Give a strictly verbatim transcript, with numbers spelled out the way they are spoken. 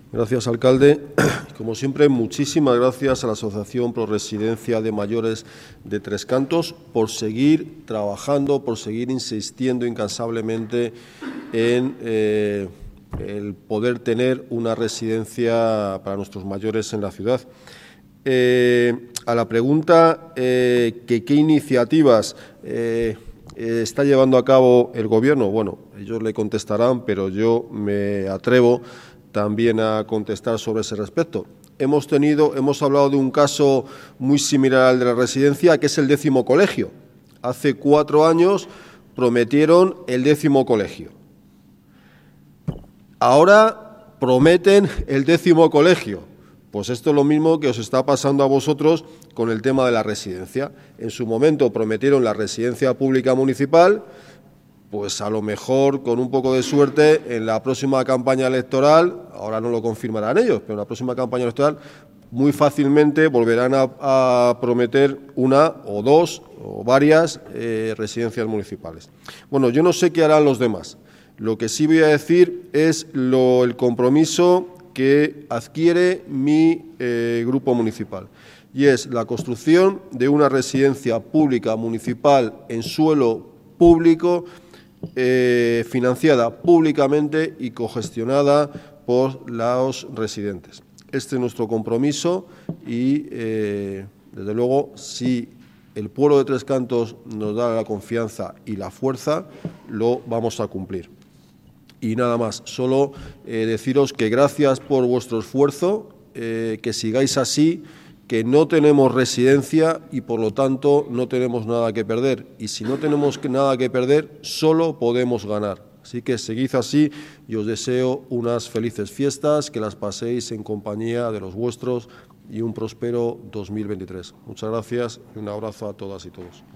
Gracias, alcalde. Como siempre, muchísimas gracias a la Asociación Pro Residencia de Mayores de Tres Cantos por seguir trabajando, por seguir insistiendo incansablemente en eh, el poder tener una residencia para nuestros mayores en la ciudad. Eh, a la pregunta eh, que qué iniciativas eh, eh, está llevando a cabo el Gobierno, bueno, ellos le contestarán, pero yo me atrevo también a contestar sobre ese respecto. Hemos tenido, hemos hablado de un caso muy similar al de la residencia, que es el décimo colegio. Hace cuatro años prometieron el décimo colegio. Ahora prometen el décimo colegio. Pues esto es lo mismo que os está pasando a vosotros con el tema de la residencia. En su momento prometieron la residencia pública municipal. Pues a lo mejor, con un poco de suerte, en la próxima campaña electoral, ahora no lo confirmarán ellos, pero en la próxima campaña electoral muy fácilmente volverán a, a prometer una o dos o varias eh, residencias municipales. Bueno, yo no sé qué harán los demás. Lo que sí voy a decir es lo, el compromiso que adquiere mi eh, grupo municipal, y es la construcción de una residencia pública municipal en suelo público, Eh, financiada públicamente y cogestionada por los residentes. Este es nuestro compromiso y, eh, desde luego, si el pueblo de Tres Cantos nos da la confianza y la fuerza, lo vamos a cumplir. Y nada más, solo eh, deciros que gracias por vuestro esfuerzo, eh, que sigáis así, que no tenemos residencia y, por lo tanto, no tenemos nada que perder. Y si no tenemos nada que perder, solo podemos ganar. Así que seguid así y os deseo unas felices fiestas, que las paséis en compañía de los vuestros y un próspero dos mil veintitrés. Muchas gracias y un abrazo a todas y todos.